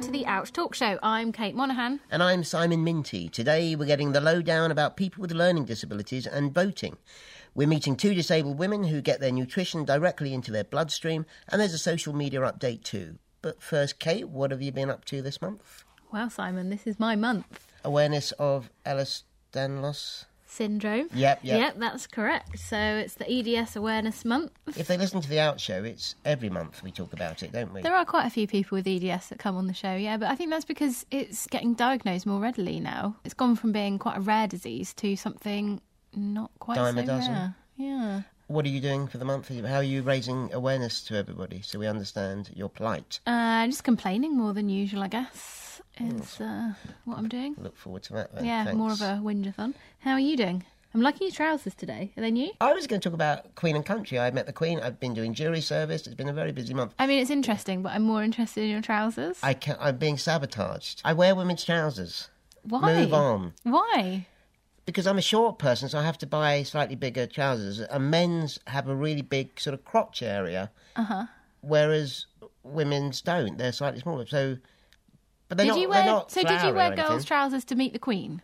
to the Ouch Talk Show. I'm Kate Monaghan. And I'm Simon Minty. Today we're getting the lowdown about people with learning disabilities and voting. We're meeting two disabled women who get their nutrition directly into their bloodstream, and there's a social media update too. But first, Kate, what have you been up to this month? Well, Simon, this is my month. Awareness of Ehlers-Danlos Syndrome. Yep, that's correct. So it's the EDS Awareness Month. If they listen to the Out Show, it's every month we talk about it, don't we? There are quite a few people with EDS that come on the show, yeah, but I think that's because it's getting diagnosed more readily now. It's gone from being quite a rare disease to something not quite Dime so a dozen. rare. Yeah. What are you doing for the month? How are you raising awareness to everybody so we understand your plight? Just complaining more than usual, I guess, is what I'm doing. Look forward to that then. Yeah, Thanks. more of a whinge-a-thon. How are you doing? I'm liking your trousers today. Are they new? I was going to talk about Queen and Country. I met the Queen. I've been doing jury service. It's been a very busy month. I mean, it's interesting, but I'm more interested in your trousers. I'm being sabotaged. I wear women's trousers. Why? Move on. Why? Because I'm a short person, so I have to buy slightly bigger trousers. And men's have a really big sort of crotch area, whereas women's don't. They're slightly smaller. So, but they're not did you flowery wear or girls' anything. trousers to meet the Queen?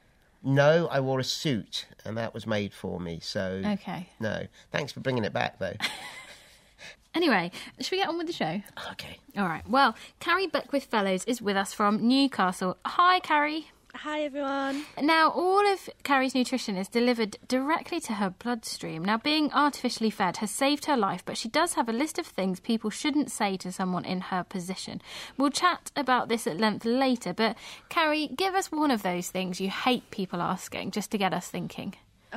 No, I wore a suit, and that was made for me. So, Okay. No. Thanks for bringing it back, though. Anyway, should we get on with the show? Okay. All right. Well, Carrie Beckwith Fellows is with us from Newcastle. Hi, Carrie. Hi everyone. Now, all of Carrie's nutrition is delivered directly to her bloodstream. Now, being artificially fed has saved her life, but she does have a list of things people shouldn't say to someone in her position. We'll chat about this at length later, but Carrie, give us one of those things you hate people asking, just to get us thinking.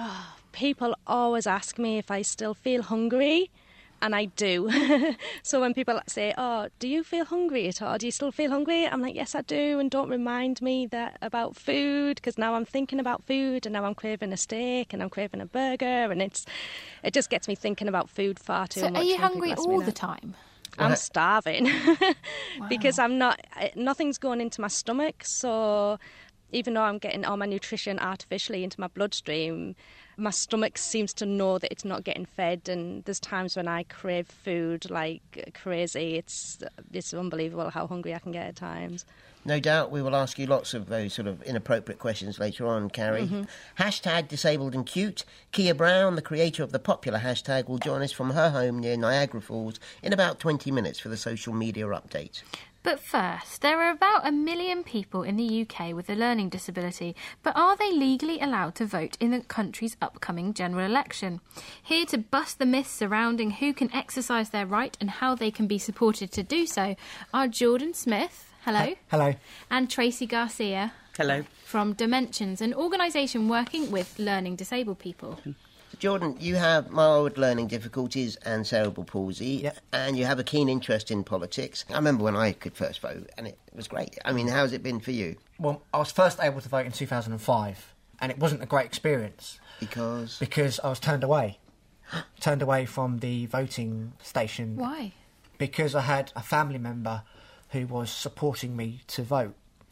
People always ask me if I still feel hungry, and I do. So when people say, "Oh, do you feel hungry at all? Do you still feel hungry?" I'm like, "Yes, I do," and don't remind me that about food, because now I'm thinking about food, and now I'm craving a steak, and I'm craving a burger, and it just gets me thinking about food far too So much. are you when hungry people ask me all that. the time? I'm starving because nothing's going into my stomach. So even though I'm getting all my nutrition artificially into my bloodstream, my stomach seems to know that it's not getting fed. And there's times when I crave food like crazy. It's unbelievable how hungry I can get at times. No doubt we will ask you lots of those sort of inappropriate questions later on, Carrie. Hashtag disabled and cute. Kia Brown, the creator of the popular hashtag, will join us from her home near Niagara Falls in about 20 minutes for the social media update. But first, there are about 1 million people in the UK with a learning disability, but are they legally allowed to vote in the country's upcoming general election? Here to bust the myths surrounding who can exercise their right and how they can be supported to do so are Jordan Smith, hello. Hello. And Tracy Garcia. Hello. From Dimensions, an organisation working with learning disabled people. Jordan, you have mild learning difficulties and cerebral palsy, and you have a keen interest in politics. I remember when I could first vote, and it was great. I mean, how's it been for you? Well, I was first able to vote in 2005, and it wasn't a great experience. Because? Because I was turned away. Turned away from the voting station. Why? Because I had a family member who was supporting me to vote.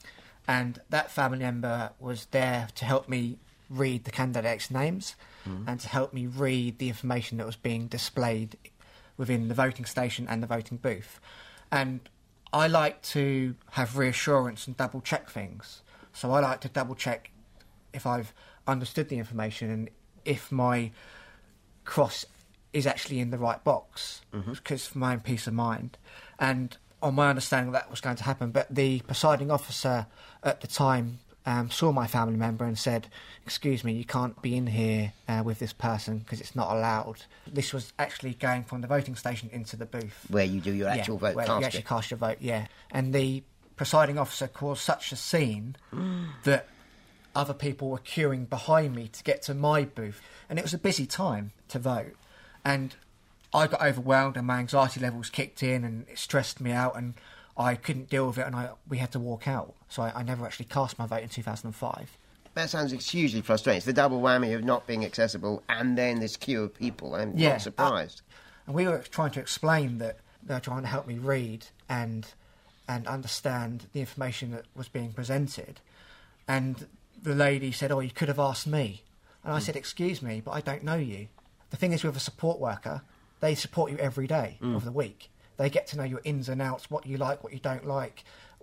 And that family member was there to help me read the candidates' names and to help me read the information that was being displayed within the voting station and the voting booth. And I like to have reassurance and double-check things. So I like to double-check if I've understood the information and if my cross is actually in the right box, because for my own peace of mind. And on my understanding that was going to happen, but the presiding officer at the time saw my family member and said, "Excuse me, you can't be in here with this person because it's not allowed." This was actually going from the voting station into the booth. Where you do your actual vote where casting. you actually cast your vote, yeah. And the presiding officer caused such a scene that other people were queuing behind me to get to my booth. And it was a busy time to vote. And I got overwhelmed and my anxiety levels kicked in and it stressed me out and I couldn't deal with it and we had to walk out. So I never actually cast my vote in 2005. That sounds hugely frustrating. It's the double whammy of not being accessible and then this queue of people. I'm not surprised. And we were trying to explain that they were trying to help me read and understand the information that was being presented. And the lady said, "Oh, you could have asked me." And I said, "Excuse me, but I don't know you." The thing is, with a support worker, they support you every day of the week. They get to know your ins and outs, what you like, what you don't like,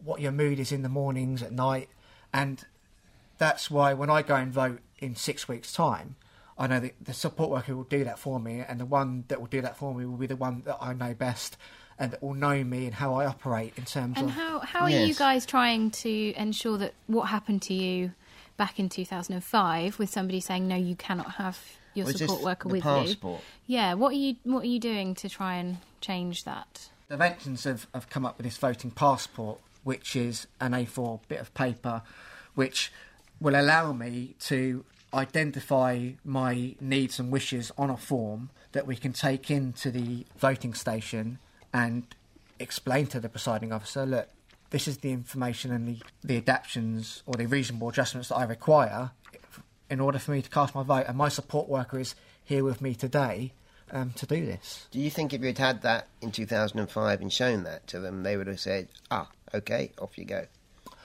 what your mood is in the mornings, at night, and that's why when I go and vote in 6 weeks' time, I know that the support worker will do that for me, and the one that will do that for me will be the one that I know best and that will know me and how I operate in terms of... And how are you guys trying to ensure that what happened to you back in 2005 with somebody saying, no, you cannot have your support worker with passport? you? Yeah, what are you doing to try and change that? The Ventons have come up with this voting passport, which is an A4 bit of paper, which will allow me to identify my needs and wishes on a form that we can take into the voting station and explain to the presiding officer, look, this is the information and the adaptations or the reasonable adjustments that I require in order for me to cast my vote, and my support worker is here with me today to do this. Do you think if you'd had that in 2005 and shown that to them, they would have said, OK, off you go?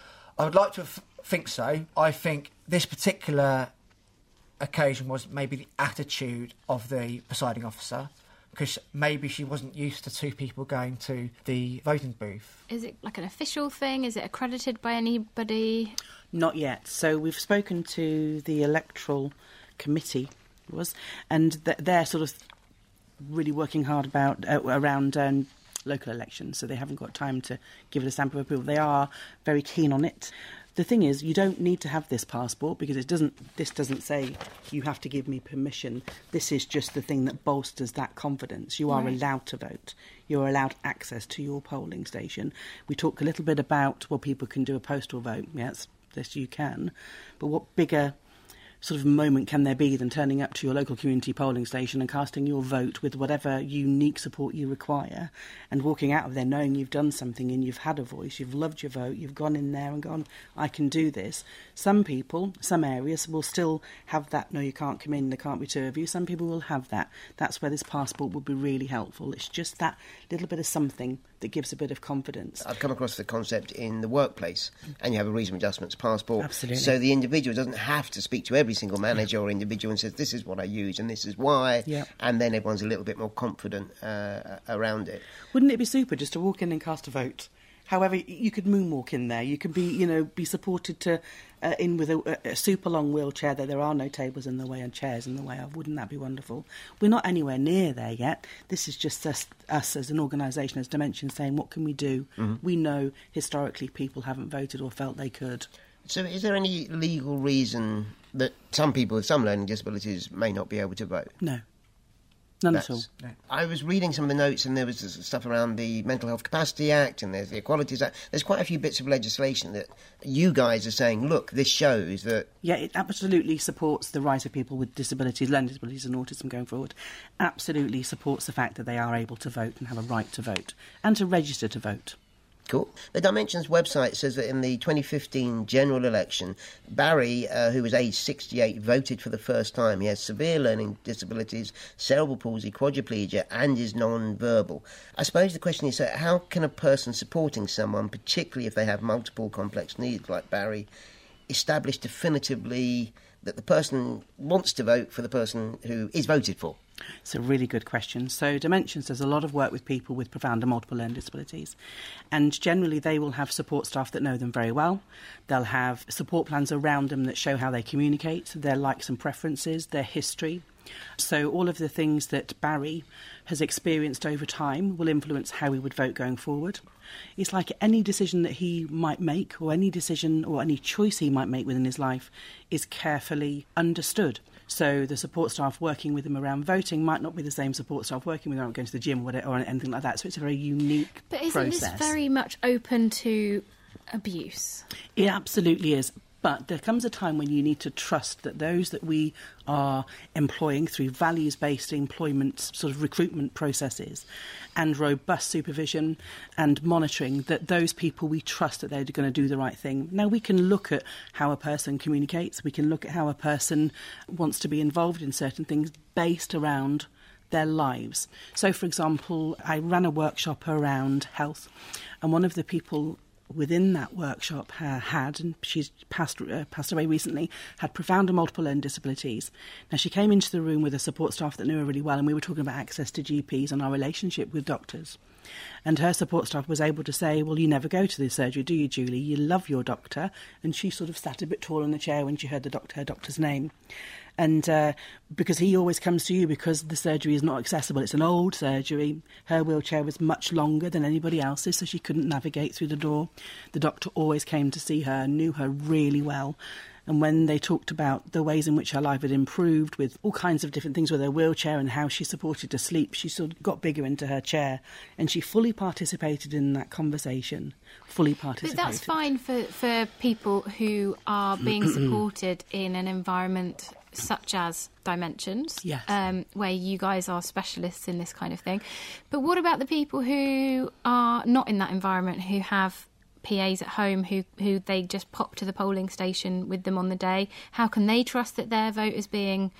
I would like to think so. I think this particular occasion was maybe the attitude of the presiding officer, because maybe she wasn't used to two people going to the voting booth. Is it like an official thing? Is it accredited by anybody? Not yet. So we've spoken to the electoral committee, and they're sort of really working hard around local elections, so they haven't got time to give it a stamp of approval. They are very keen on it. The thing is, you don't need to have this passport because this doesn't say you have to give me permission. This is just the thing that bolsters that confidence. You are allowed to vote. You're allowed access to your polling station. We talk a little bit about, well, people can do a postal vote. Yes, you can. But what bigger sort of moment can there be than turning up to your local community polling station and casting your vote with whatever unique support you require and walking out of there knowing you've done something and you've had a voice, you've loved your vote, you've gone in there and gone, I can do this. Some people, some areas will still have that, no, you can't come in, there can't be two of you. Some people will have that. That's where this passport would be really helpful. It's just that little bit of something that gives a bit of confidence. I've come across the concept in the workplace, and you have a reasonable adjustments passport. Absolutely. So the individual doesn't have to speak to every single manager or individual and says, this is what I use and this is why, and then everyone's a little bit more confident around it. Wouldn't it be super just to walk in and cast a vote? However, you could moonwalk in there. You could be supported to in with a super long wheelchair that there are no tables in the way and chairs in the way of. Wouldn't that be wonderful? We're not anywhere near there yet. This is just us as an organisation, as Dimension, saying, what can we do? Mm-hmm. We know historically people haven't voted or felt they could. So is there any legal reason that some people with some learning disabilities may not be able to vote? No. None at all. No. I was reading some of the notes and there was stuff around the Mental Health Capacity Act and there's the Equalities Act. There's quite a few bits of legislation that you guys are saying, look, this shows that... Yeah, it absolutely supports the right of people with disabilities, learning disabilities and autism going forward. Absolutely supports the fact that they are able to vote and have a right to vote and to register to vote. Cool. The Dimensions website says that in the 2015 general election, Barry, who was aged 68, voted for the first time. He has severe learning disabilities, cerebral palsy, quadriplegia, and is non-verbal. I suppose the question is, how can a person supporting someone, particularly if they have multiple complex needs like Barry, establish definitively that the person wants to vote for the person who is voted for? It's a really good question. So Dimensions does a lot of work with people with profound and multiple learning disabilities, and generally they will have support staff that know them very well. They'll have support plans around them that show how they communicate, their likes and preferences, their history. So all of the things that Barry has experienced over time will influence how he would vote going forward. It's like any decision that he might make, or any decision or any choice he might make within his life is carefully understood. So the support staff working with him around voting might not be the same support staff working with him around going to the gym or anything like that. So it's a very unique process. But isn't this very much open to abuse? It absolutely is. But there comes a time when you need to trust that those that we are employing through values-based employment sort of recruitment processes and robust supervision and monitoring, that those people, we trust that they're going to do the right thing. Now, we can look at how a person communicates. We can look at how a person wants to be involved in certain things based around their lives. So, for example, I ran a workshop around health, and one of the people within that workshop had, and she's passed away recently, had profound and multiple learning disabilities. Now, she came into the room with a support staff that knew her really well, and we were talking about access to GPs and our relationship with doctors. And her support staff was able to say, well, you never go to the surgery, do you, Julie? You love your doctor. And she sort of sat a bit tall in the chair when she heard her doctor's name. And because he always comes to you because the surgery is not accessible. It's an old surgery. Her wheelchair was much longer than anybody else's, so she couldn't navigate through the door. The doctor always came to see her, knew her really well. And when they talked about the ways in which her life had improved with all kinds of different things with her wheelchair and how she supported to sleep, she sort of got bigger into her chair. And she fully participated in that conversation, But that's fine for people who are being supported in an environment such as Dimensions, yes. Where you guys are specialists in this kind of thing. But what about the people who are not in that environment, who have PAs at home who they just pop to the polling station with them on the day? How can they trust that their vote is being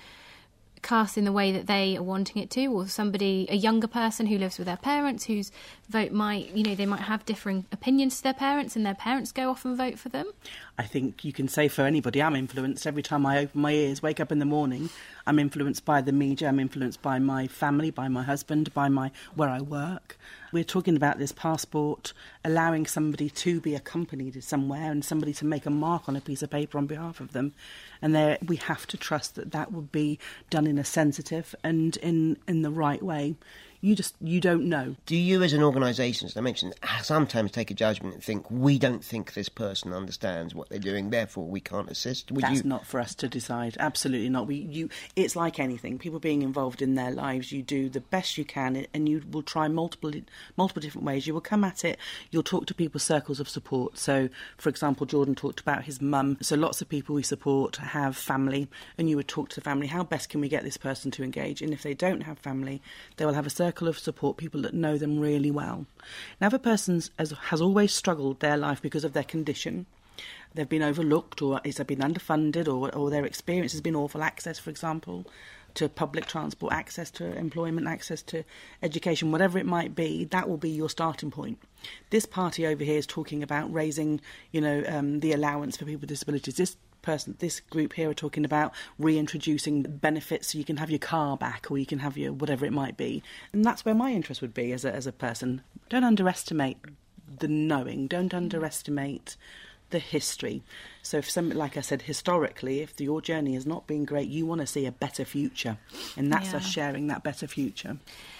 cast in the way that they are wanting it to? Or a younger person who lives with their parents, whose vote might, they might have differing opinions to their parents, and their parents go off and vote for them? I think you can say for anybody, I'm influenced. Every time I open my ears, wake up in the morning, I'm influenced by the media, I'm influenced by my family, by my husband, by where I work. We're talking about this passport, allowing somebody to be accompanied somewhere and somebody to make a mark on a piece of paper on behalf of them. And we have to trust that would be done in a sensitive and in the right way. You don't know. Do you, as an organisation, as I mentioned, sometimes take a judgment and think, we don't think this person understands what they're doing, therefore we can't assist? That's not for us to decide. Absolutely not. It's like anything. People being involved in their lives, you do the best you can, and you will try multiple different ways. You will come at it. You'll talk to people's circles of support. So, for example, Jordan talked about his mum. So lots of people we support have family, and you would talk to the family. How best can we get this person to engage? And if they don't have family, they will have a circle of support, people that know them really well. Now, if a person has always struggled their life because of their condition, they've been overlooked, or they've been underfunded, or their experience has been awful, access, for example, to public transport, access to employment, access to education, whatever it might be, that will be your starting point. This party over here is talking about raising, the allowance for people with disabilities. This group here are talking about reintroducing benefits so you can have your car back, or you can have your whatever it might be. And that's where my interest would be as a person. Don't underestimate the knowing. Don't underestimate the history. So if something, like I said, historically, if your journey has not been great, you want to see a better future. And that's us sharing that better future.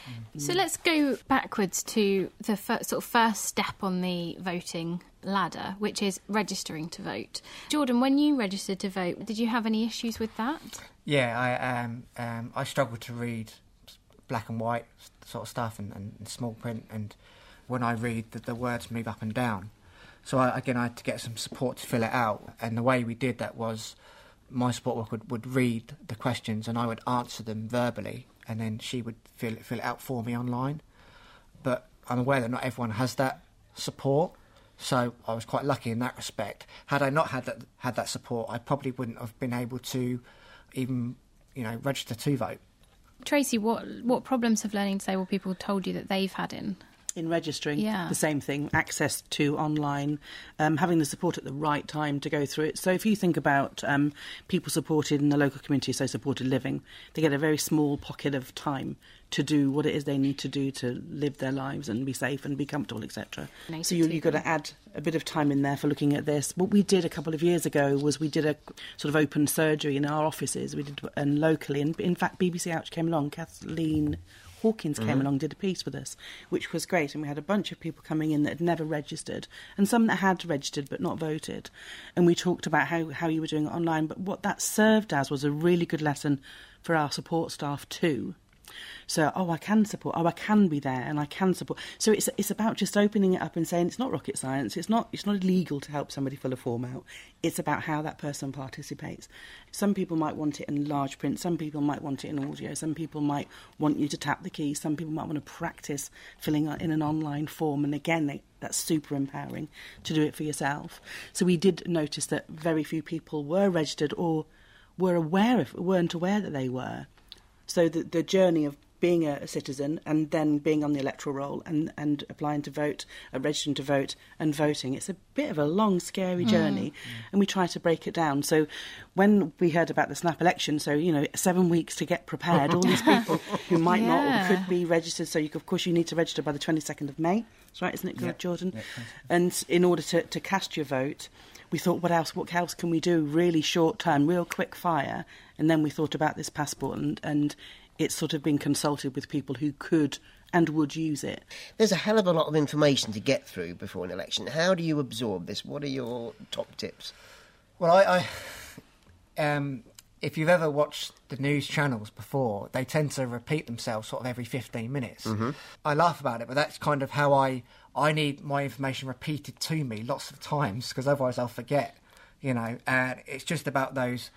So let's go backwards to the first step on the voting ladder, which is registering to vote. Jordan, when you registered to vote, did you have any issues with that? Yeah, I struggled to read black and white sort of stuff and small print, and when I read, the words move up and down. So I had to get some support to fill it out, and the way we did that was my support worker would read the questions and I would answer them verbally, and then she would fill it out for me online. But I'm aware that not everyone has that support, so I was quite lucky in that respect. Had I not had that support, I probably wouldn't have been able to even register to vote. Tracy, what problems have learning disabled people told you that they've had in registering? The same thing, access to online, having the support at the right time to go through it. So if you think about people supported in the local community, so supported living, they get a very small pocket of time to do what it is they need to do to live their lives and be safe and be comfortable, etc. So you've got to add a bit of time in there for looking at this. What we did a couple of years ago was we did a sort of open surgery in our offices. We did, and locally, and in fact BBC Ouch came along, Kathleen Hawkins came along, did a piece with us, which was great. And we had a bunch of people coming in that had never registered, and some that had registered but not voted. And we talked about how you were doing it online. But what that served as was a really good lesson for our support staff too. So, I can support, I can be there and I can support. So it's about just opening it up and saying it's not rocket science, it's not illegal to help somebody fill a form out. It's about how that person participates. Some people might want it in large print, some people might want it in audio, some people might want you to tap the keys, some people might want to practice filling out in an online form, and again, that's super empowering to do it for yourself. So we did notice that very few people were registered or weren't aware that they were. So the journey of being a citizen and then being on the electoral roll and applying to vote, registering to vote and voting. It's a bit of a long, scary journey, and we try to break it down. So when we heard about the snap election, 7 weeks to get prepared, all these people who might not or could be registered, so of course you need to register by the 22nd of May. That's right, isn't it, Jordan? Yeah. And in order to cast your vote, we thought, what else can we do really short term, real quick fire? And then we thought about this passport, and it's sort of been consulted with people who could and would use it. There's a hell of a lot of information to get through before an election. How do you absorb this? What are your top tips? Well, if you've ever watched the news channels before, they tend to repeat themselves sort of every 15 minutes. Mm-hmm. I laugh about it, but that's kind of how I need my information repeated to me lots of times, because otherwise I'll forget, and it's just about those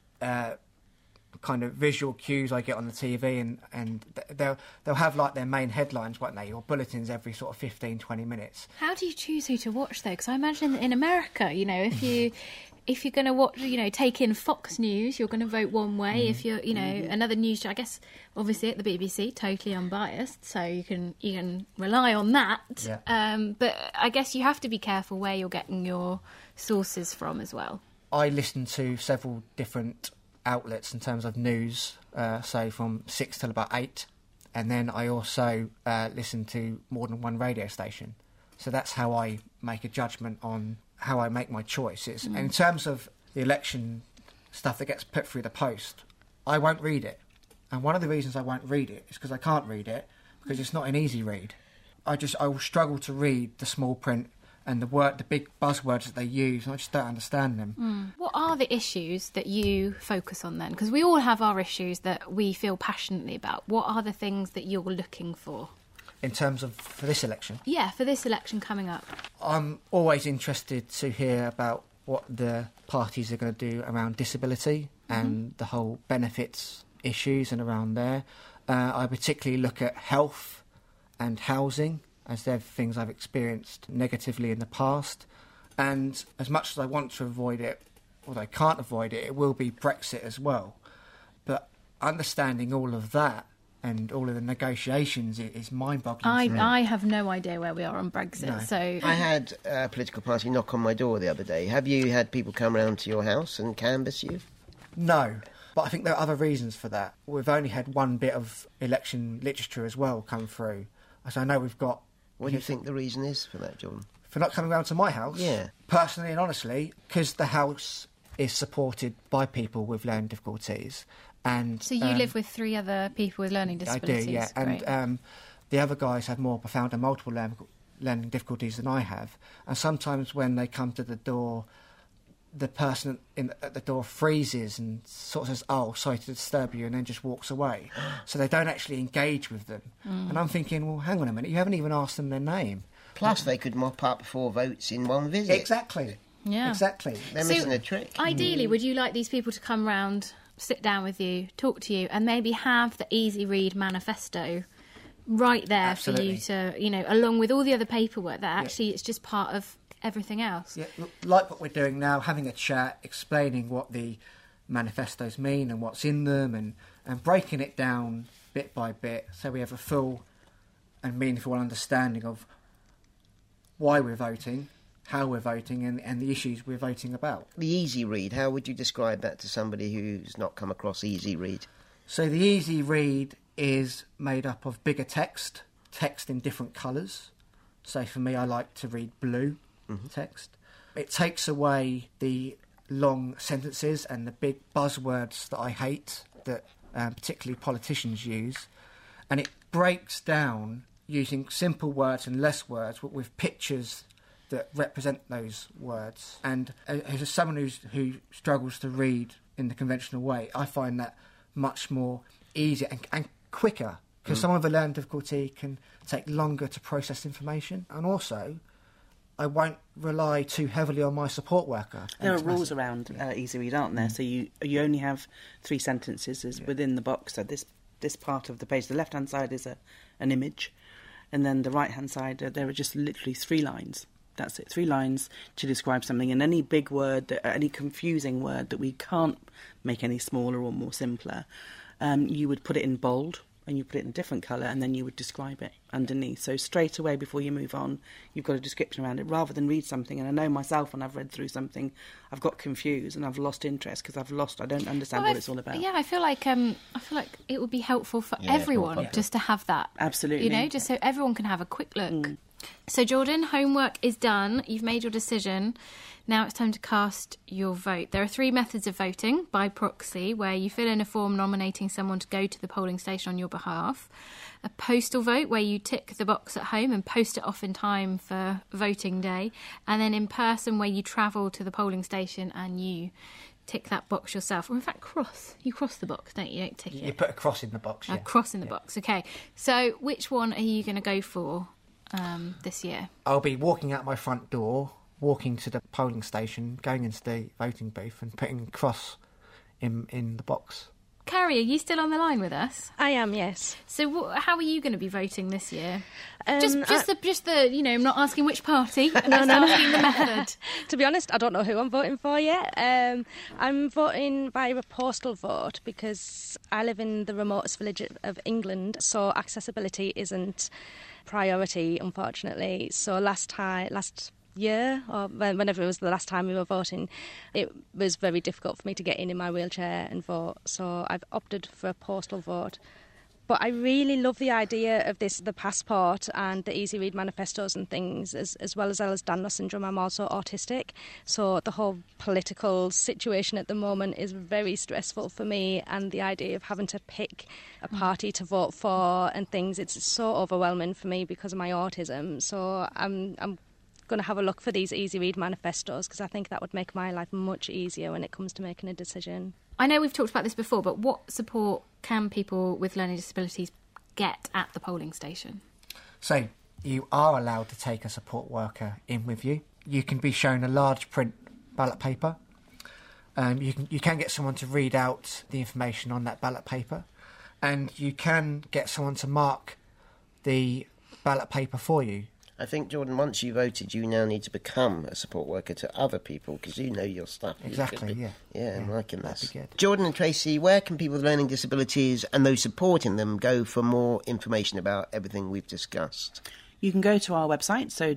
kind of visual cues I get on the TV, and they'll have like their main headlines, won't they, or bulletins every sort of 15-20 minutes. How do you choose who to watch though? Because I imagine in America, if you're going to watch, take in Fox News, you're going to vote one way. If you're, another news, I guess, obviously at the BBC, totally unbiased, so you can rely on that. Yeah. But I guess you have to be careful where you're getting your sources from as well. I listen to several different outlets in terms of news, say from 6 till about 8, and then I also listen to more than one radio station. So that's how I make a judgment on how I make my choices. And in terms of the election stuff that gets put through the post, I won't read it. And one of the reasons I won't read it is because I can't read it, because it's not an easy read. I will struggle to read the small print and the big buzzwords that they use, and I just don't understand them. What are the issues that you focus on then? Because we all have our issues that we feel passionately about. What are the things that you're looking for? In terms of for this election? Yeah, for this election coming up. I'm always interested to hear about what the parties are going to do around disability and the whole benefits issues and around there. I particularly look at health and housing, as they're things I've experienced negatively in the past. And as much as I want to avoid it, although I can't avoid it, it will be Brexit as well. But understanding all of that and all of the negotiations is mind-boggling. I have no idea where we are on Brexit. No. So I had a political party knock on my door the other day. Have you had people come round to your house and canvass you? No, but I think there are other reasons for that. We've only had one bit of election literature as well come through. So I know we've got... What do you think the reason is for that, Jordan? For not coming round to my house? Yeah. Personally and honestly, because the house is supported by people with learning difficulties. And so you live with 3 other people with learning disabilities? I do, yeah. Great. And the other guys have more profound and multiple learning difficulties than I have. And sometimes when they come to the door, the person at the door freezes and sort of says, "Oh, sorry to disturb you," and then just walks away. So they don't actually engage with them. And I'm thinking, well, hang on a minute, you haven't even asked them their name. Plus, they could mop up 4 votes in one visit. Exactly. Yeah. Exactly. They're missing a trick. Ideally, would you like these people to come round, sit down with you, talk to you, and maybe have the Easy Read manifesto right there Absolutely. for you to, along with all the other paperwork that actually it's just part of everything else? Yeah, like what we're doing now, having a chat, explaining what the manifestos mean and what's in them, and breaking it down bit by bit so we have a full and meaningful understanding of why we're voting, how we're voting, and the issues we're voting about. The Easy Read, how would you describe that to somebody who's not come across Easy Read? So the Easy Read is made up of bigger text in different colours. So for me, I like to read blue text. It takes away the long sentences and the big buzzwords that I hate, that particularly politicians use, and it breaks down using simple words and less words, but with pictures that represent those words. And as someone who struggles to read in the conventional way, I find that much more easier and quicker, because someone with a learning difficulty can take longer to process information. And also, I won't rely too heavily on my support worker. There are rules around Easy Read, aren't there? So you only have 3 sentences within the box. So this part of the page, the left-hand side is an image, and then the right-hand side, there are just literally 3 lines. That's it, 3 lines to describe something. And any big word, any confusing word that we can't make any smaller or more simpler, you would put it in bold and you put it in a different colour, and then you would describe it underneath. So straight away before you move on, you've got a description around it, rather than read something. And I know myself, when I've read through something, I've got confused and I've lost interest because I don't understand what it's all about. Yeah, I feel like it would be helpful for everyone just to have that. Absolutely. You know, just so everyone can have a quick look. So, Jordan, homework is done. You've made your decision. Now it's time to cast your vote. There are 3 methods of voting: by proxy, where you fill in a form nominating someone to go to the polling station on your behalf; a postal vote, where you tick the box at home and post it off in time for voting day; and then in person, where you travel to the polling station and you tick that box yourself. Or in fact, you cross the box, don't you? You don't tick it. You put a cross in the box. A cross in the box, okay. So which one are you going to go for this year? I'll be walking out my front door, walking to the polling station, going into the voting booth and putting a cross in the box. Carrie, are you still on the line with us? I am, yes. So how are you going to be voting this year? Just the I'm not asking which party. I'm asking the method. To be honest, I don't know who I'm voting for yet. I'm voting by a postal vote because I live in the remotest village of England, so accessibility isn't priority, unfortunately. So last year, or whenever it was the last time we were voting, it was very difficult for me to get in my wheelchair and vote, so I've opted for a postal vote. But I really love the idea of the passport and the Easy Read manifestos and things, as well as Ehlers-Danlos syndrome. I'm also autistic, so the whole political situation at the moment is very stressful for me, and the idea of having to pick a party to vote for and things, it's so overwhelming for me because of my autism. So I'm going to have a look for these Easy Read manifestos because I think that would make my life much easier when it comes to making a decision. I know we've talked about this before, but what support can people with learning disabilities get at the polling station? So you are allowed to take a support worker in with you. You can be shown a large print ballot paper. You can get someone to read out the information on that ballot paper, and you can get someone to mark the ballot paper for you. I think, Jordan, once you voted, you now need to become a support worker to other people because you know your stuff. Exactly, Yeah, I'm liking this. That'd be good. Jordan and Tracy, where can people with learning disabilities and those supporting them go for more information about everything we've discussed? You can go to our website, so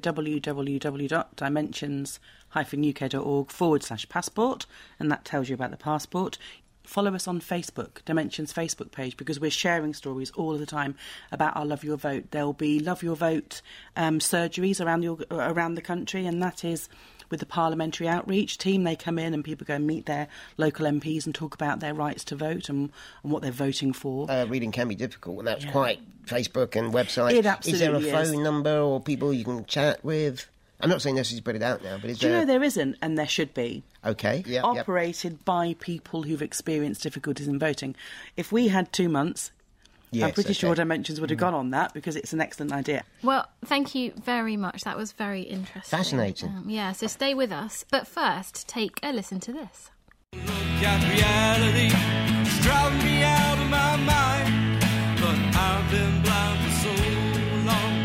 www.dimensions-uk.org/passport, and that tells you about the passport. Follow us on Facebook, Dimensions Facebook page, because we're sharing stories all of the time about our Love Your Vote. There'll be Love Your Vote surgeries around the country, and that is with the parliamentary outreach team. They come in and people go and meet their local MPs and talk about their rights to vote and what they're voting for. Reading can be difficult, and that's quite Facebook and website. It absolutely is there a phone number or people you can chat with? I'm not saying this is put it out now, but is there... Do you know there isn't, and there should be. Okay. Yep, operated by people who've experienced difficulties in voting. If we had 2 months, I'm pretty sure Dimensions would have gone on that because it's an excellent idea. Well, thank you very much. That was very interesting. Fascinating. So stay with us. But first, take a listen to this. Look at reality, it's driving me out of my mind, but I've been blind for so long.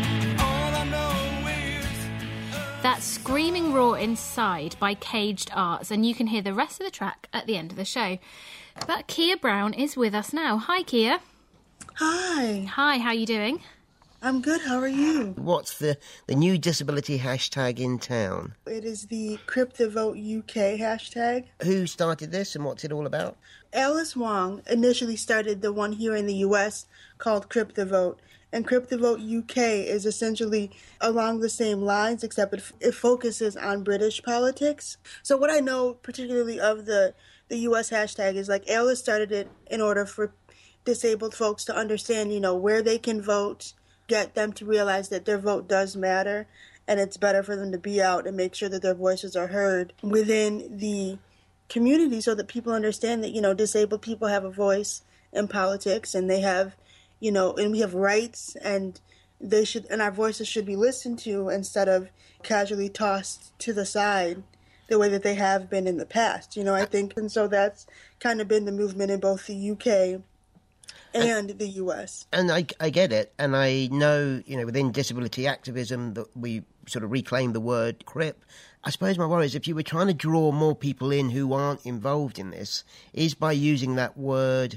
That's Screaming Roar Inside by Caged Arts, and you can hear the rest of the track at the end of the show. But Kia Brown is with us now. Hi, Kia. Hi. Hi, how are you doing? I'm good, how are you? What's the new disability hashtag in town? It is the CryptoVoteUK hashtag. Who started this and what's it all about? Alice Wong initially started the one here in the US called CryptoVote. And CryptoVoteUK is essentially along the same lines, except it focuses on British politics. So what I know particularly of the US hashtag is like Alice started it in order for disabled folks to understand, where they can vote, get them to realize that their vote does matter, and it's better for them to be out and make sure that their voices are heard within the community so that people understand that, disabled people have a voice in politics and they have and we have rights, and our voices should be listened to instead of casually tossed to the side the way that they have been in the past, I think. And so that's kind of been the movement in both the UK and the US. And I get it, and I know, within disability activism that we sort of reclaim the word CRIP. I suppose my worry is if you were trying to draw more people in who aren't involved in this, is by using that word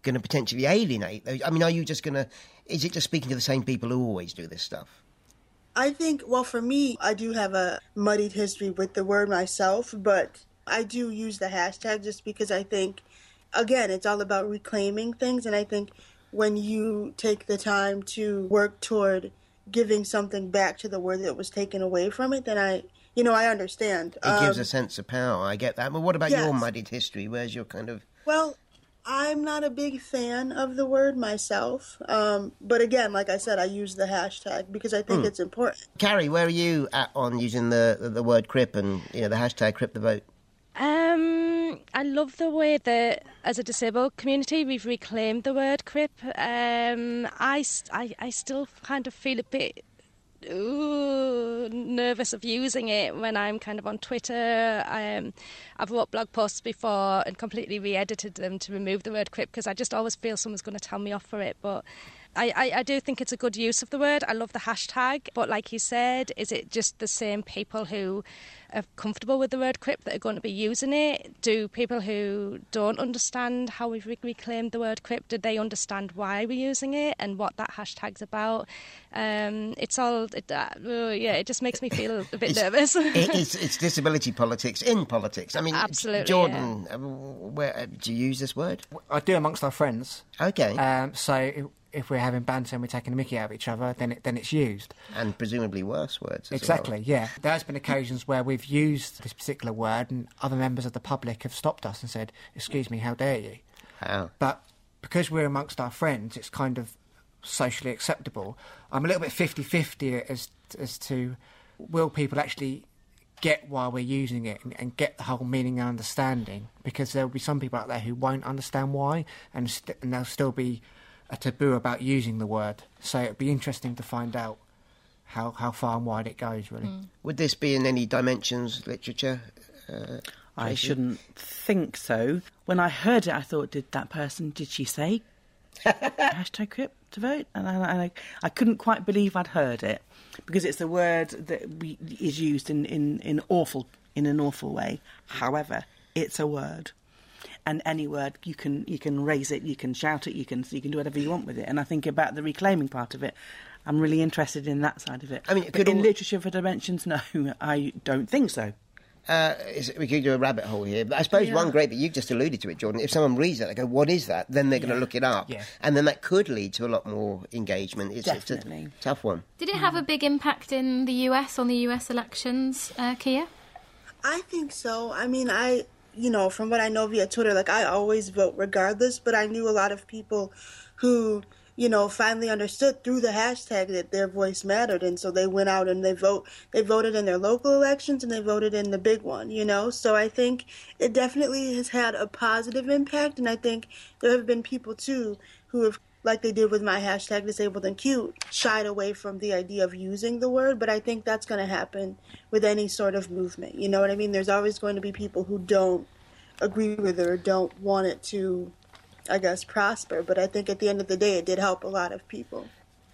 going to potentially alienate those? I mean, are you just going to... Is it just speaking to the same people who always do this stuff? I think, well, for me, I do have a muddied history with the word myself, but I do use the hashtag just because I think, again, it's all about reclaiming things. And I think when you take the time to work toward giving something back to the word that was taken away from it, then I understand. It gives a sense of power, I get that. But what about your muddied history? Where's your kind of... Well, I'm not a big fan of the word myself. But again, like I said, I use the hashtag because I think it's important. Carrie, where are you at on using the word Crip and the hashtag Crip the Vote? I love the way that, as a disabled community, we've reclaimed the word Crip. I still kind of feel a bit nervous of using it when I'm kind of on Twitter. I've wrote blog posts before and completely re-edited them to remove the word Crip because I just always feel someone's going to tell me off for it. But I do think it's a good use of the word. I love the hashtag. But like you said, is it just the same people who are comfortable with the word Crip that are going to be using it? Do people who don't understand how we've reclaimed the word Crip, do they understand why we're using it and what that hashtag's about? It just makes me feel a bit nervous. It's disability politics in politics. I mean, absolutely, Jordan, where do you use this word? I do amongst our friends. Okay. So if we're having banter and we're taking the mickey out of each other, then it's used. And presumably worse words as exactly, well. Yeah. There has been occasions where we've used this particular word and other members of the public have stopped us and said, "Excuse me, how dare you?" Wow. But because we're amongst our friends, it's kind of socially acceptable. I'm a little bit 50-50 as to will people actually get why we're using it and get the whole meaning and understanding, because there will be some people out there who won't understand why and there'll still be a taboo about using the word. So it'd be interesting to find out how far and wide it goes, really. Would this be in any Dimensions literature? I shouldn't think so. When I heard it, I thought, did she say hashtag Crip to vote? And I couldn't quite believe I'd heard it, because it's a word that is used in an awful way. However, it's a word. And any word, you can raise it, you can shout it, you can do whatever you want with it. And I think about the reclaiming part of it, I'm really interested in that side of it. I mean, but in literature for Dimensions, no, I don't think so. We could do a rabbit hole here, but I suppose one great, but you've just alluded to it, Jordan. If someone reads it, they go, "What is that?" Then they're going to look it up, and then that could lead to a lot more engagement. It's a tough one. Did it have a big impact in the US on the US elections, Kia? I think so. I mean, from what I know via Twitter, I always vote regardless, but I knew a lot of people who, finally understood through the hashtag that their voice mattered, and so they went out and they voted in their local elections and they voted in the big one, So I think it definitely has had a positive impact, and I think there have been people, too, who have, like they did with my hashtag Disabled and Cute, shied away from the idea of using the word, but I think that's going to happen with any sort of movement. You know what I mean? There's always going to be people who don't agree with it or don't want it to, I guess, prosper, but I think at the end of the day it did help a lot of people.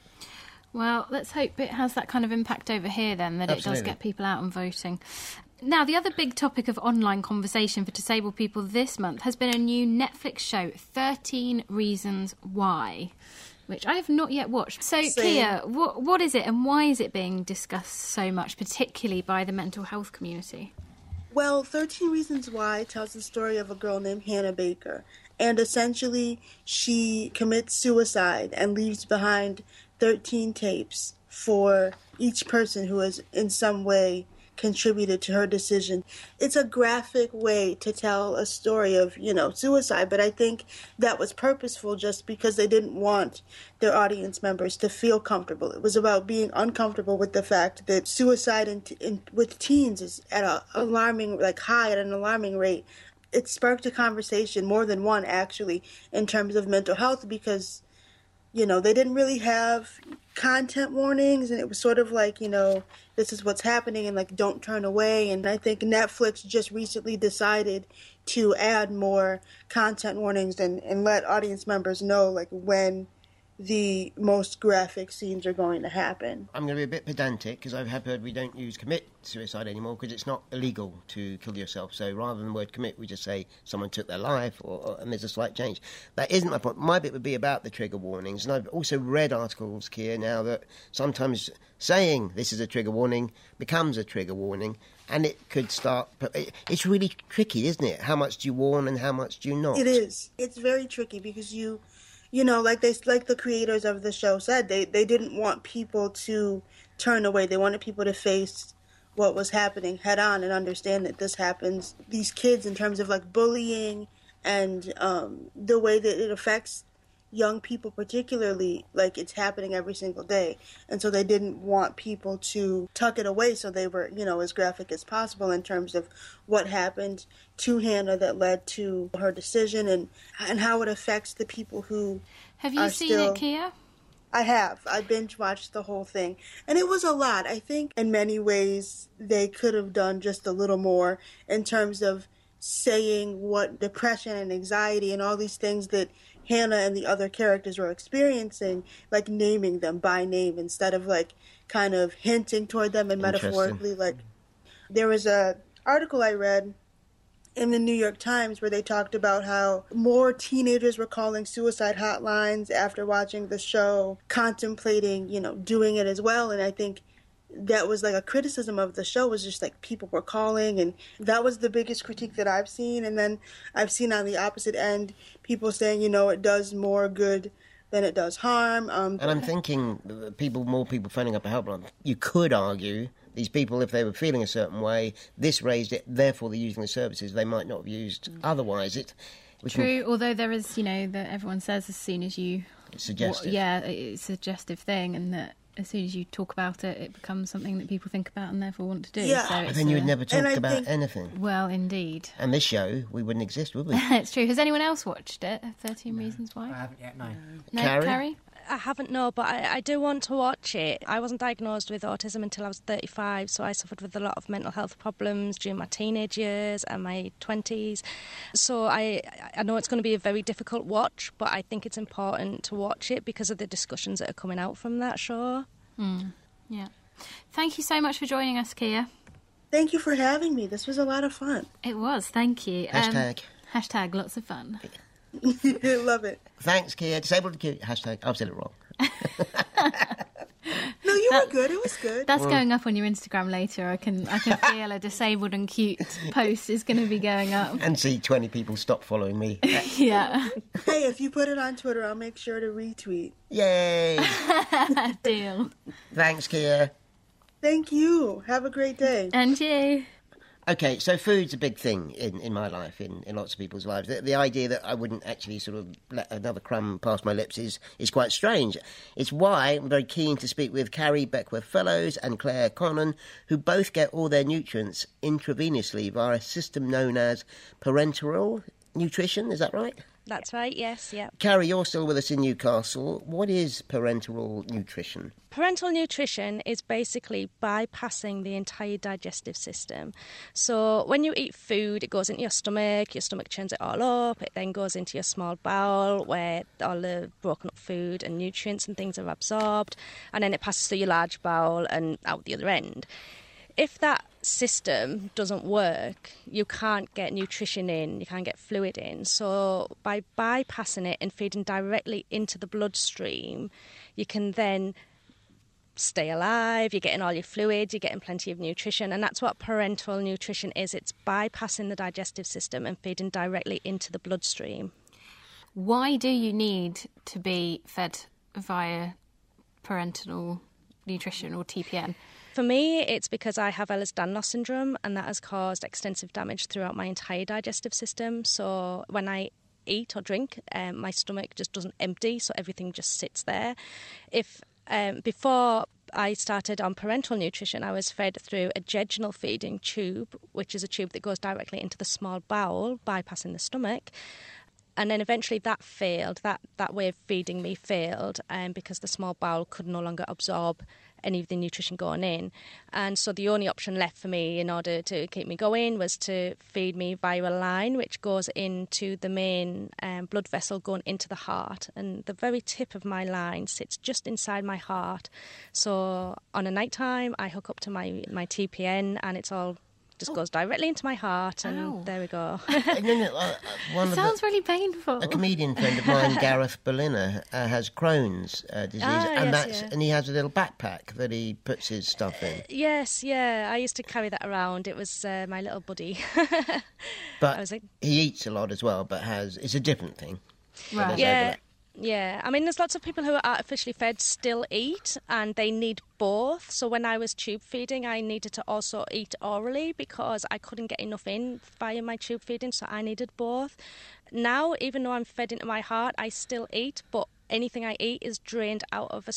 Well, let's hope it has that kind of impact over here then, that Absolutely. It does get people out and voting. Now, the other big topic of online conversation for disabled people this month has been a new Netflix show, 13 Reasons Why, which I have not yet watched. So, Kia, what is it and why is it being discussed so much, particularly by the mental health community? Well, 13 Reasons Why tells the story of a girl named Hannah Baker. And essentially, she commits suicide and leaves behind 13 tapes for each person who has in some way contributed to her decision. It's a graphic way to tell a story of, suicide, but I think that was purposeful just because they didn't want their audience members to feel comfortable. It was about being uncomfortable with the fact that suicide with teens is at an alarming rate. It sparked a conversation, more than one actually, in terms of mental health because, they didn't really have content warnings, and it was sort of like, this is what's happening and don't turn away. And I think Netflix just recently decided to add more content warnings and let audience members know when the most graphic scenes are going to happen. I'm going to be a bit pedantic because I have heard we don't use commit suicide anymore because it's not illegal to kill yourself. So rather than the word commit, we just say someone took their life, and there's a slight change. That isn't my point. My bit would be about the trigger warnings. And I've also read articles, Kia, now that sometimes saying this is a trigger warning becomes a trigger warning. And it could start... It's really tricky, isn't it? How much do you warn and how much do you not? It is. It's very tricky because you know, like the creators of the show said, they didn't want people to turn away. They wanted people to face what was happening head on and understand that this happens. These kids, in terms of like bullying and the way that it affects young people particularly, like it's happening every single day. And so they didn't want people to tuck it away, so they were, you know, as graphic as possible in terms of what happened to Hannah that led to her decision and how it affects the people who Have you seen it, Kia? I have. I binge watched the whole thing. And it was a lot. I think in many ways they could have done just a little more in terms of saying what depression and anxiety and all these things that Hannah and the other characters were experiencing, like naming them by name instead of like kind of hinting toward them and metaphorically. Like there was a article I read in the New York Times where they talked about how more teenagers were calling suicide hotlines after watching the show, contemplating, you know, doing it as well. And I think that was like a criticism of the show, was just like people were calling, and that was the biggest critique that I've seen. And then I've seen on the opposite end people saying, you know, it does more good than it does harm. And I'm thinking more people phoning up a helpline. You could argue these people, if they were feeling a certain way, this raised it, therefore they're using the services they might not have used otherwise. True, although there is, you know, that everyone says as soon as you... It's suggestive. It's a suggestive thing, and that as soon as you talk about it, it becomes something that people think about and therefore want to do. Yeah. So but then you would never talk about anything. Well, indeed. And this show, we wouldn't exist, would we? It's true. Has anyone else watched it, 13 Reasons Why? I haven't yet, no. No, Carrie? I haven't, no, but I do want to watch it. I wasn't diagnosed with autism until I was 35, so I suffered with a lot of mental health problems during my teenage years and my 20s. So I know it's going to be a very difficult watch, but I think it's important to watch it because of the discussions that are coming out from that show. Yeah. Thank you so much for joining us, Kia. Thank you for having me. This was a lot of fun. It was, thank you. Hashtag lots of fun. Love it. Thanks, Kia. Disabled Kia. Hashtag. I've said it wrong. No, you were good. It was good. That's going up on your Instagram later. I can feel a disabled and cute post is going to be going up. And see 20 people stop following me. Yeah. Hey, if you put it on Twitter, I'll make sure to retweet. Yay. Deal. Thanks, Kia. Thank you. Have a great day. And you. Okay, so food's a big thing in my life, in lots of people's lives. The idea that I wouldn't actually sort of let another crumb pass my lips is quite strange. It's why I'm very keen to speak with Carrie Beckworth-Fellows and Claire Connon, who both get all their nutrients intravenously via a system known as parenteral nutrition. Is that right? That's right, yes, yeah. Carrie, you're still with us in Newcastle. What is parenteral nutrition? Parental nutrition is basically bypassing the entire digestive system. So when you eat food, it goes into your stomach churns it all up, it then goes into your small bowel where all the broken up food and nutrients and things are absorbed, and then it passes through your large bowel and out the other end. If that system doesn't work, you can't get nutrition in, you can't get fluid in. So by bypassing it and feeding directly into the bloodstream, you can then stay alive, you're getting all your fluids, you're getting plenty of nutrition, and that's what parenteral nutrition is. It's bypassing the digestive system and feeding directly into the bloodstream. Why do you need to be fed via parenteral nutrition or TPN? For me, it's because I have Ehlers-Danlos syndrome, and that has caused extensive damage throughout my entire digestive system. So when I eat or drink, my stomach just doesn't empty, so everything just sits there. Before I started on parenteral nutrition, I was fed through a jejunal feeding tube, which is a tube that goes directly into the small bowel, bypassing the stomach. And then eventually that failed, that way of feeding me failed, because the small bowel could no longer absorb any of the nutrition going in. And so the only option left for me in order to keep me going was to feed me via a line which goes into the main blood vessel going into the heart. And the very tip of my line sits just inside my heart. So on a night time, I hook up to my TPN and it's all just goes directly into my heart, and Ow. there we go. One It sounds really painful. a comedian friend of mine, Gareth Berliner, has Crohn's disease, and yes, yeah. and he has a little backpack that he puts his stuff in. Yes, yeah, I used to carry that around. It was my little buddy. But I was like, he eats a lot as well, but it's a different thing. So Right. there's yeah. overlap. Yeah, I mean, there's lots of people who are artificially fed still eat, and they need both. So when I was tube feeding, I needed to also eat orally because I couldn't get enough in via my tube feeding, so I needed both. Now, even though I'm fed into my heart, I still eat, but anything I eat is drained out of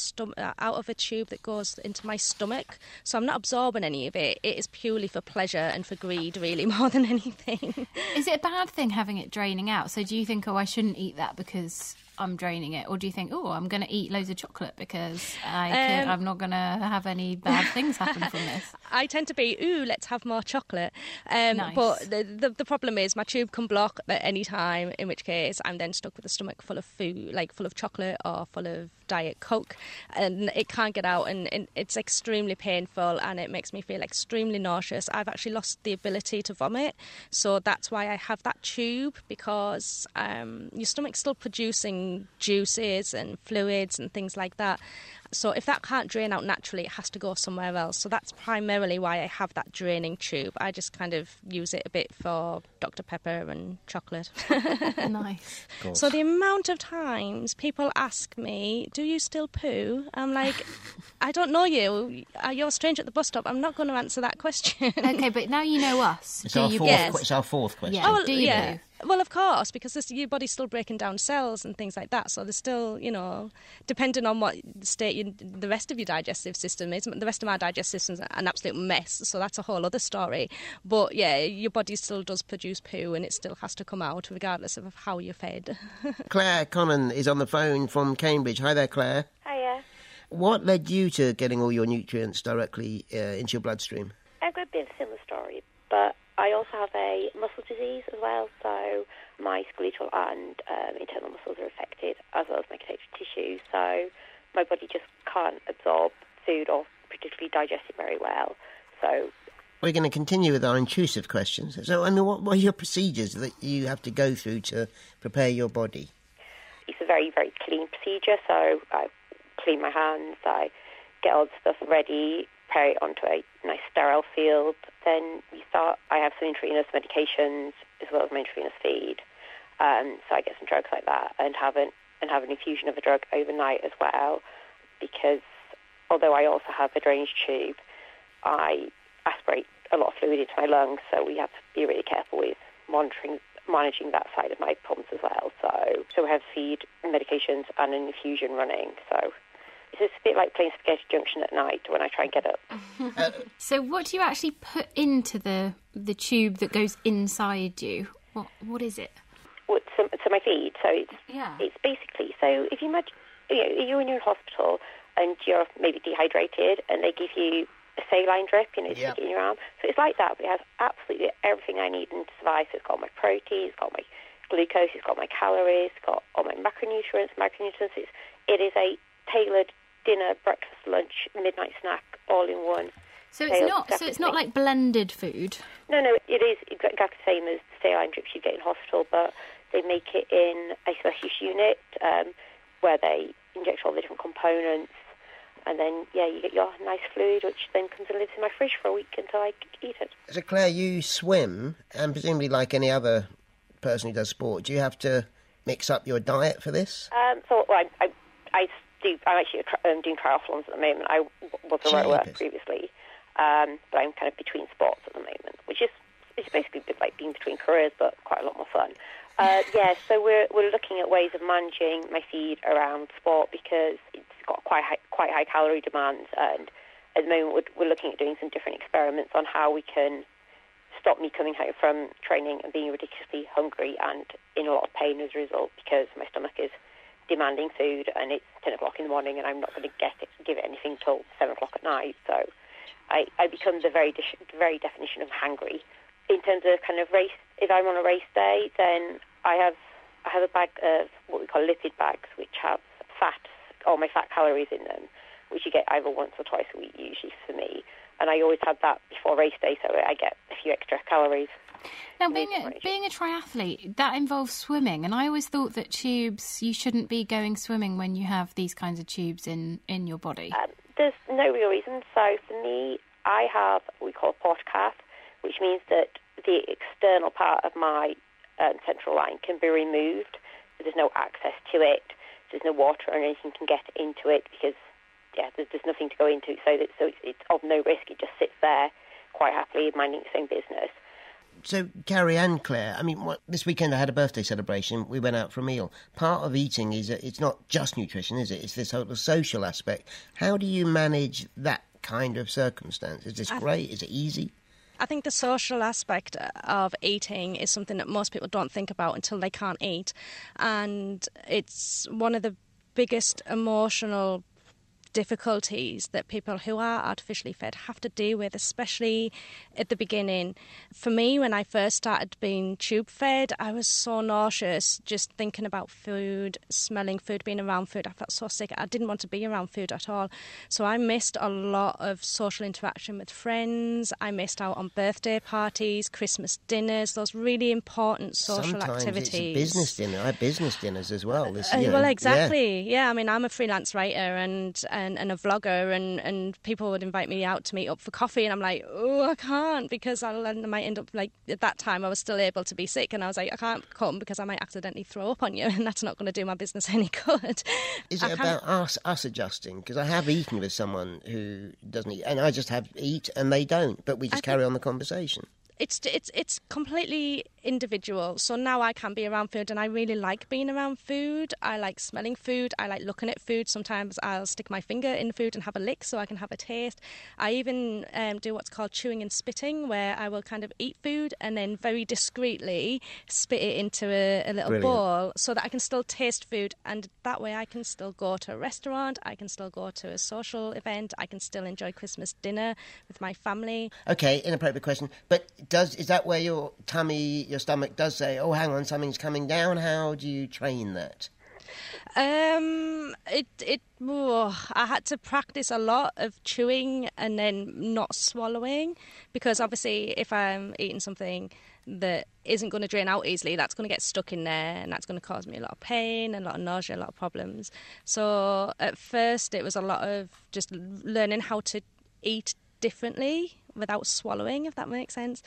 a tube that goes into my stomach. So I'm not absorbing any of it. It is purely for pleasure and for greed, really, more than anything. Is it a bad thing having it draining out? So do you think, I shouldn't eat that because I'm draining it? Or do you think, I'm going to eat loads of chocolate because I'm not going to have any bad things happen from this? I tend to be, let's have more chocolate. Nice. But the problem is my tube can block at any time, in which case I'm then stuck with a stomach full of food, like full of chocolate or full of Diet Coke, and it can't get out, and it's extremely painful, and it makes me feel extremely nauseous. I've actually lost the ability to vomit, so that's why I have that tube, because your stomach's still producing juices and fluids and things like that. So if that can't drain out naturally, it has to go somewhere else. So that's primarily why I have that draining tube. I just kind of use it a bit for Dr. Pepper and chocolate. Nice. So the amount of times people ask me, do you still poo? I'm like, I don't know you. You're a stranger at the bus stop. I'm not going to answer that question. Okay, but now you know us. It's Do our you fourth. Yes. It's our fourth question. Yeah. well, do you yeah. poo? Well, of course, because your body's still breaking down cells and things like that. So there's still, depending on what state the rest of your digestive system is. The rest of my digestive system is an absolute mess, so that's a whole other story. But yeah, your body still does produce poo, and it still has to come out regardless of how you're fed. Claire Connon is on the phone from Cambridge. Hi there, Claire. Hiya. What led you to getting all your nutrients directly into your bloodstream? I've got a bit of a similar story, but I also have a muscle disease as well, so my skeletal and internal muscles are affected, as well as my connective tissue, so my body just can't absorb food or particularly digest it very well. So We're going to continue with our intrusive questions. So, what are your procedures that you have to go through to prepare your body? it's a very, very clean procedure, so I clean my hands, I get all the stuff ready, prepare it onto a nice sterile field. Then I have some intravenous medications as well as my intravenous feed. So I get some drugs like that and have an infusion of a drug overnight as well, because although I also have a drainage tube, I aspirate a lot of fluid into my lungs, so we have to be really careful with managing that side of my pumps as well. So we have feed, medications and an infusion running. So it's just a bit like playing Spaghetti Junction at night when I try and get up. So what do you actually put into the tube that goes inside you? What is it? So my feed. So it's basically, so if you imagine, you're in your hospital and you're maybe dehydrated and they give you a saline drip, stick it in your arm. So it's like that, but it has absolutely everything I need to survive. So it's got my protein, it's got my glucose, it's got my calories, it's got all my macronutrients. It is a tailored dinner, breakfast, lunch, midnight snack, all in one. So it's not like blended food. No, it is exactly the same as the saline drips you get in hospital, but they make it in a special unit where they inject all the different components, and then you get your nice fluid, which then comes and lives in my fridge for a week until I eat it. So Claire, you swim, and presumably like any other person who does sport, do you have to mix up your diet for this? I'm actually doing triathlons at the moment. I was a rower previously, but I'm kind of between sports at the moment, which is basically a bit like being between careers, but quite a lot more fun. So we're looking at ways of managing my feed around sport because it's got quite high calorie demands, and at the moment we're looking at doing some different experiments on how we can stopped me coming home from training and being ridiculously hungry and in a lot of pain as a result, because my stomach is demanding food and it's 10 o'clock in the morning and I'm not going to give it anything till 7 o'clock at night. So I become the very definition of hangry. In terms of kind of race, if I'm on a race day, then I have a bag of what we call lipid bags, which have all my fat calories in them, which you get either once or twice a week usually for me. And I always have that before race day, so I get a few extra calories. Now, being a triathlete, that involves swimming, and I always thought that tubes, you shouldn't be going swimming when you have these kinds of tubes in your body. There's no real reason. So for me, I have what we call a portacath, which means that the external part of my central line can be removed. There's no access to it. There's no water or anything can get into it because, there's nothing to go into. So it's of no risk. It just sits there quite happily, minding its own business. So, Carrie and Claire, I mean, this weekend I had a birthday celebration. We went out for a meal. Part of eating it's not just nutrition, is it? It's this whole social aspect. How do you manage that kind of circumstance? Is this great? Is it easy? I think the social aspect of eating is something that most people don't think about until they can't eat. And it's one of the biggest emotional difficulties that people who are artificially fed have to deal with, especially at the beginning. For me, when I first started being tube fed, I was so nauseous just thinking about food, smelling food, being around food. I felt so sick. I didn't want to be around food at all. So I missed a lot of social interaction with friends. I missed out on birthday parties, Christmas dinners, those really important social activities. Sometimes it's a business dinner. I have business dinners as well. Well, exactly. Yeah, I mean, I'm a freelance writer and a vlogger, and people would invite me out to meet up for coffee, and I'm like, oh, I can't, because I might end up, like, at that time I was still able to be sick, and I was like, I can't come because I might accidentally throw up on you, and that's not going to do my business any good. Is it about us adjusting? Because I have eaten with someone who doesn't eat, and I just eat and they don't, but we just carry on the conversation. It's completely individual. So now I can be around food, and I really like being around food. I like smelling food. I like looking at food. Sometimes I'll stick my finger in food and have a lick so I can have a taste. I even do what's called chewing and spitting, where I will kind of eat food and then very discreetly spit it into a little bowl so that I can still taste food, and that way I can still go to a restaurant, I can still go to a social event, I can still enjoy Christmas dinner with my family. Okay, inappropriate question, but is that where your stomach does say, oh, hang on, something's coming down? How do you train that? I had to practice a lot of chewing and then not swallowing, because obviously if I'm eating something that isn't going to drain out easily, that's going to get stuck in there, and that's going to cause me a lot of pain and a lot of nausea, a lot of problems. So at first it was a lot of just learning how to eat differently without swallowing, if that makes sense.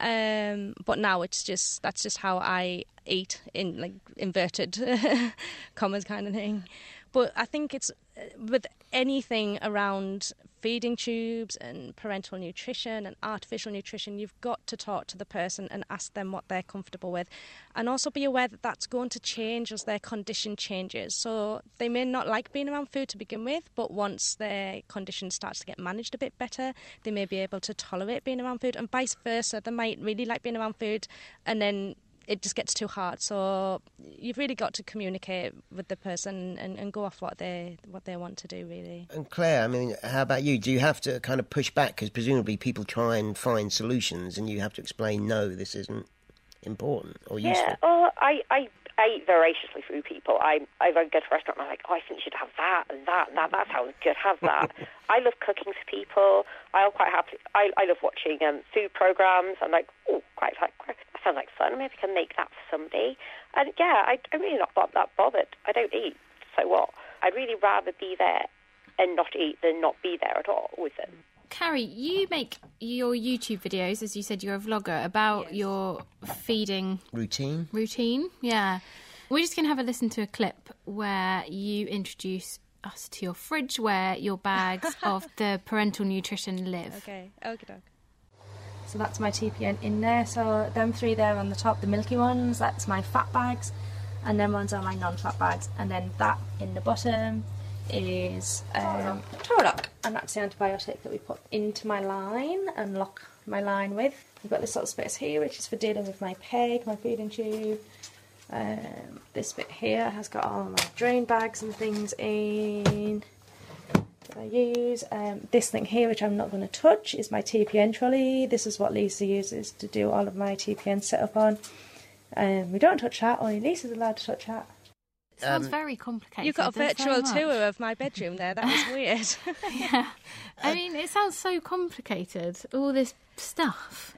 But now that's just how I eat, in like inverted commas kind of thing. But I think it's with anything around feeding tubes and parental nutrition and artificial nutrition, you've got to talk to the person and ask them what they're comfortable with, and also be aware that that's going to change as their condition changes. So they may not like being around food to begin with, but once their condition starts to get managed a bit better, they may be able to tolerate being around food, and vice versa. They might really like being around food, and then it just gets too hard. So you've really got to communicate with the person and go off what they want to do, really. And Claire, I mean, how about you? Do you have to kind of push back? Because presumably people try and find solutions and you have to explain, no, this isn't important or useful. Yeah, I eat voraciously through people. I go to a restaurant and I'm like, oh, I think you should have that and that. That sounds good. Have that. I love cooking for people. I love watching food programs. I'm like, oh, quite like that sounds like fun. Maybe I can make that for somebody. And yeah, I'm really not that bothered. I don't eat. So what? I'd really rather be there and not eat than not be there at all with them. Carrie, you make your YouTube videos, as you said, you're a vlogger, about your feeding routine. Yeah. We're just going to have a listen to a clip where you introduce us to your fridge where your bags of the parental nutrition live. Okay, okey-doke. So that's my TPN in there. So them three there on the top, the milky ones, that's my fat bags, and them ones are my non-fat bags. And then that in the bottom is Torodoc, and that's the antibiotic that we put into my line and lock my line with. We've got this little space here which is for dealing with my PEG, my feeding tube. This bit here has got all my drain bags and things in that I use. This thing here, which I'm not going to touch, is my TPN trolley. This is what Lisa uses to do all of my TPN setup on. We don't touch that, only Lisa's allowed to touch that. Sounds very complicated. You got a There's virtual so tour of my bedroom there. That was weird. Yeah. I mean, it sounds so complicated, all this stuff.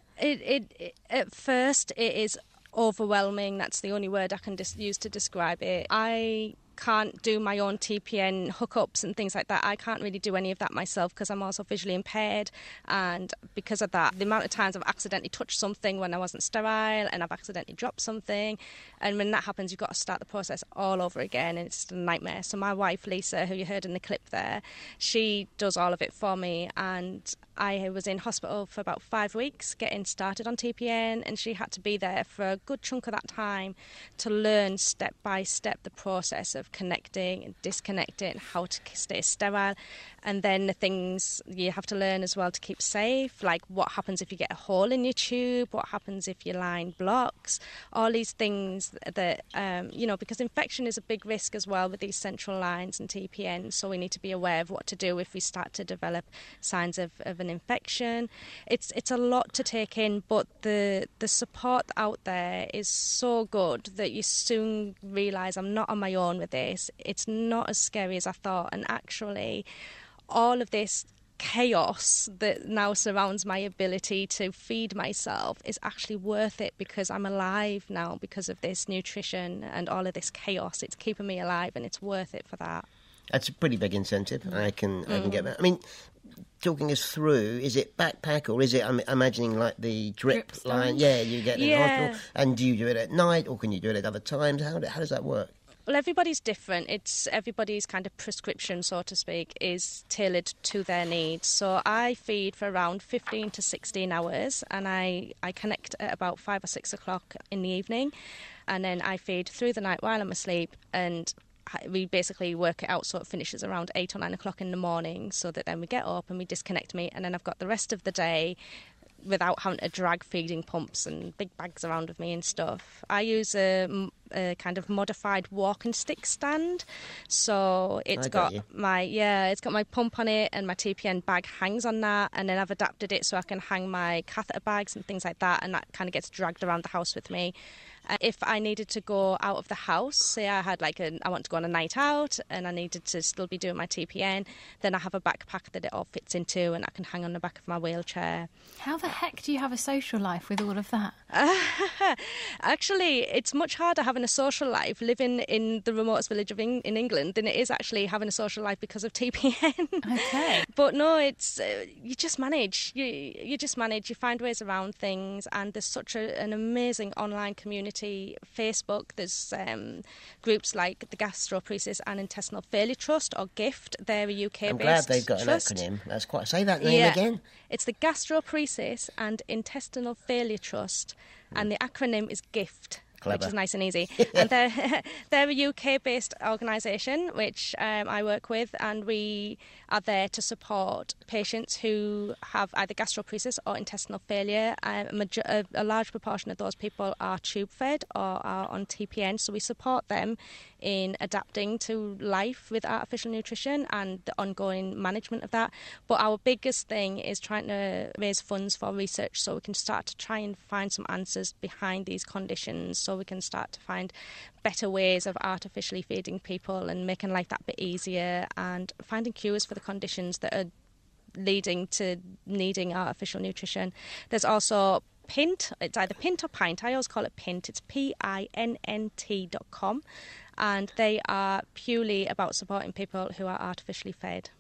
It at first, it is overwhelming. That's the only word I can use to describe it. I can't do my own TPN hookups and things like that. I can't really do any of that myself because I'm also visually impaired, and because of that, the amount of times I've accidentally touched something when I wasn't sterile, and I've accidentally dropped something, and when that happens, you've got to start the process all over again, and it's a nightmare. So my wife Lisa, who you heard in the clip there, she does all of it for me, and I was in hospital for about 5 weeks getting started on TPN, and she had to be there for a good chunk of that time to learn step by step the process of connecting and disconnecting, how to stay sterile, and then the things you have to learn as well to keep safe, like what happens if you get a hole in your tube, what happens if your line blocks, all these things that, because infection is a big risk as well with these central lines and TPN, so we need to be aware of what to do if we start to develop signs of an infection. It's a lot to take in, but the support out there is so good that you soon realise I'm not on my own with this. It's not as scary as I thought, and actually all of this chaos that now surrounds my ability to feed myself is actually worth it because I'm alive now because of this nutrition and all of this chaos. It's keeping me alive, and it's worth it for that. That's a pretty big incentive. I can get that. I mean, talking us through, is it backpack or is it, I'm imagining like the drip line? Yeah, you get in hospital. And do you do it at night or can you do it at other times? How does that work? Well, everybody's different. Everybody's kind of prescription, so to speak, is tailored to their needs. So I feed for around 15 to 16 hours, and I connect at about 5 or 6 o'clock in the evening, and then I feed through the night while I'm asleep, and we basically work it out so it finishes around 8 or 9 o'clock in the morning, so that then we get up and we disconnect me, and then I've got the rest of the day without having to drag feeding pumps and big bags around with me and stuff. I use a kind of modified walking stick stand, so it's got my pump on it, and my TPN bag hangs on that, and then I've adapted it so I can hang my catheter bags and things like that, and that kind of gets dragged around the house with me. If I needed to go out of the house, say I had I want to go on a night out and I needed to still be doing my TPN, then I have a backpack that it all fits into and I can hang on the back of my wheelchair. How the heck do you have a social life with all of that? Actually, it's much harder having a social life living in the remotest village in England than it is actually having a social life because of TPN. Okay. But no, it's you just manage. You just manage. You find ways around things, and there's such an amazing online community. Facebook, there's groups like the Gastroparesis and Intestinal Failure Trust, or GIFT. They're a UK-based I'm glad they've got trust. An acronym. That's quite. Say that name again. It's the Gastroparesis and Intestinal Failure Trust, and the acronym is GIFT. Clever. Which is nice and easy. And they're a UK-based organisation which I work with, and we are there to support patients who have either gastroparesis or intestinal failure. A large proportion of those people are tube-fed or are on TPN, so we support them in adapting to life with artificial nutrition and the ongoing management of that. But our biggest thing is trying to raise funds for research so we can start to try and find some answers behind these conditions, so we can start to find better ways of artificially feeding people and making life that bit easier, and finding cures for the conditions that are leading to needing artificial nutrition. There's also Pint. It's either Pint or Pint. I always call it Pint. It's PINNT.com, and they are purely about supporting people who are artificially fed.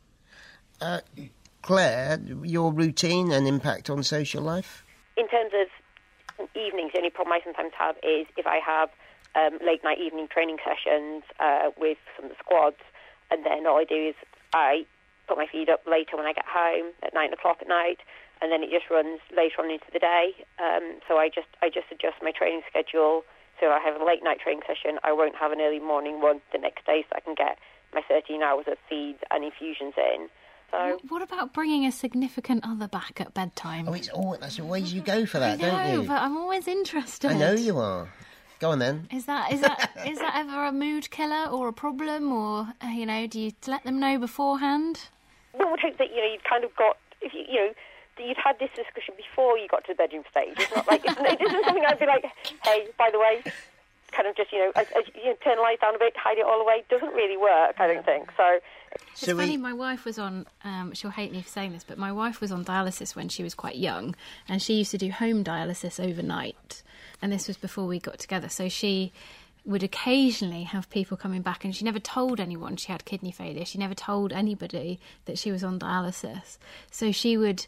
Claire, your routine and impact on social life? In terms of evenings, the only problem I sometimes have is if I have late night evening training sessions with some of the squads, and then all I do is I put my feet up later when I get home at 9 o'clock at night, and then it just runs later on into the day. So I just adjust my training schedule. So I have a late night training session. I won't have an early morning one the next day, so I can get my 13 hours of feeds and infusions in. So What about bringing a significant other back at bedtime? Oh, that's always you go for that, I know, don't you? but I'm always interested. I know you are. Go on then. Is that ever a mood killer or a problem, or do you let them know beforehand? one would hope that you'd kind of got if that you'd had this discussion before you got to the bedroom stage. It's not like it isn't something I'd be like, hey, by the way, kind of just turn the lights down a bit, hide it all away. Doesn't really work, I don't think. So it's funny, my wife was on, she'll hate me for saying this, but my wife was on dialysis when she was quite young, and she used to do home dialysis overnight, and this was before we got together, so she would occasionally have people coming back, and she never told anyone she had kidney failure. She never told anybody that she was on dialysis. So she would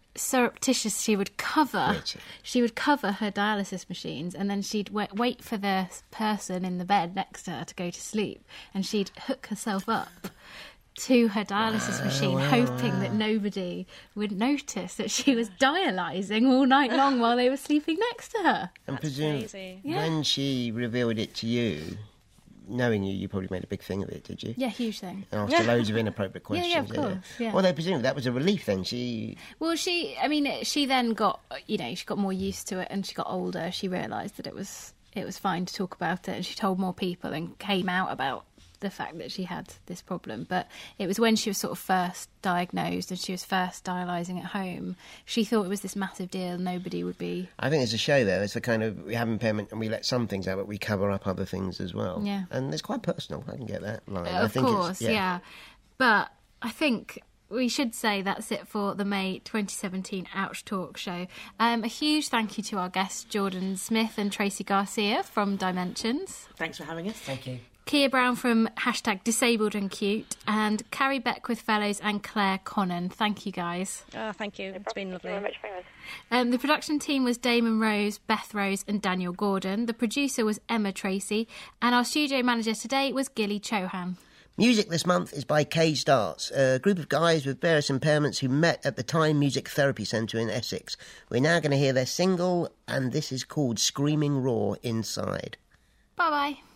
she would cover her dialysis machines, and then she'd wait for the person in the bed next to her to go to sleep, and she'd hook herself up to her dialysis machine, hoping that nobody would notice that she was dialysing all night long while they were sleeping next to her. And presumably, when she revealed it to you, knowing you probably made a big thing of it, did you? Yeah, huge thing. After loads of inappropriate questions. Yeah, of course. Yeah. Well, presumably that was a relief then. She then got, she got more used to it, and she got older. She realised that it was fine to talk about it, and she told more people and came out about the fact that she had this problem. But it was when she was sort of first diagnosed and she was first dialysing at home, she thought it was this massive deal, nobody would be... I think there's a show there, it's the kind of, we have impairment and we let some things out, but we cover up other things as well. Yeah. And it's quite personal, I can get that line. Of course, yeah. But I think we should say that's it for the May 2017 Ouch Talk show. A huge thank you to our guests, Jordan Smith and Tracy Garcia from Dimensions. Thanks for having us. Thank you. Kia Brown from #DisabledAndCute, and Carrie Beckwith Fellows and Claire Connon. Thank you, guys. Oh, thank you. It's been lovely. Thank you very much for us. The production team was Damon Rose, Beth Rose and Daniel Gordon. The producer was Emma Tracy, and our studio manager today was Gilly Chohan. Music this month is by Caged Arts, a group of guys with various impairments who met at the Time Music Therapy Centre in Essex. We're now going to hear their single, and this is called Screaming Roar Inside. Bye-bye.